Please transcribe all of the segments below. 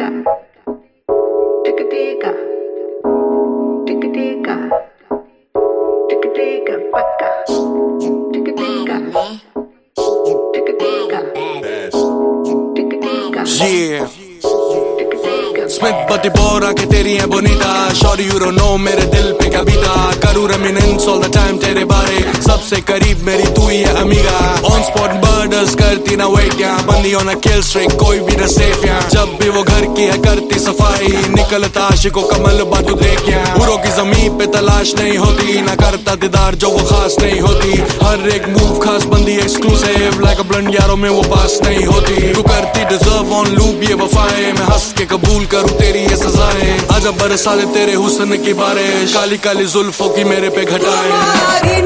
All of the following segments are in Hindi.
स्मिथ बती बोरा के तेरी है बोनीता शॉरी यू डोंट नो मेरे दिल पे क्या बीता करूँ रेमिनेंस ऑल द टाइम तेरे बारे सबसे करीब मेरी तू ही है अमीगा ऑन स्पॉट मर्डर्स करती ना वेट क्या बंदी ऑन अ किल स्ट्रीक कोई भी न सेफ या जब भी वो घर की है करती सफाई निकलता आशिकों कमल बातू देख या पूरों की जमीन पे तलाश नहीं होती ना करता दीदार जो वो खास नहीं होती हर एक मूव खास बंदी एक्सक्लूसिव लाइक अ ब्लंड यारों में वो पास नहीं होती तू करती डिजर्व ऑन लूप ये वफाएं मैं हंस के कबूल करूँ तेरी ये सजाएं आजा बरसा दे तेरे हुस्न की बारिश काली काली जुल्फों की मेरे पे घटाएं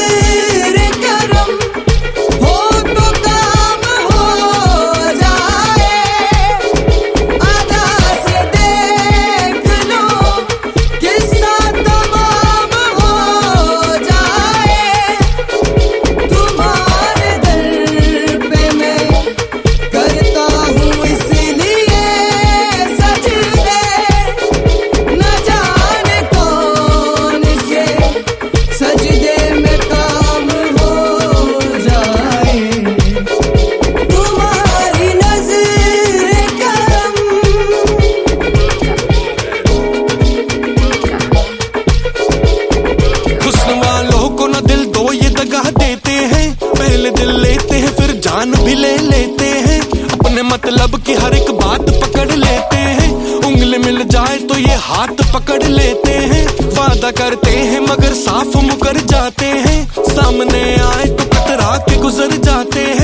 देते हैं पहले दिल लेते हैं फिर जान भी ले लेते हैं अपने मतलब की हर एक बात पकड़ लेते हैं उंगली मिल जाए तो ये हाथ पकड़ लेते हैं वादा करते हैं मगर साफ मुकर जाते हैं सामने आए तो कतरा के गुजर जाते हैं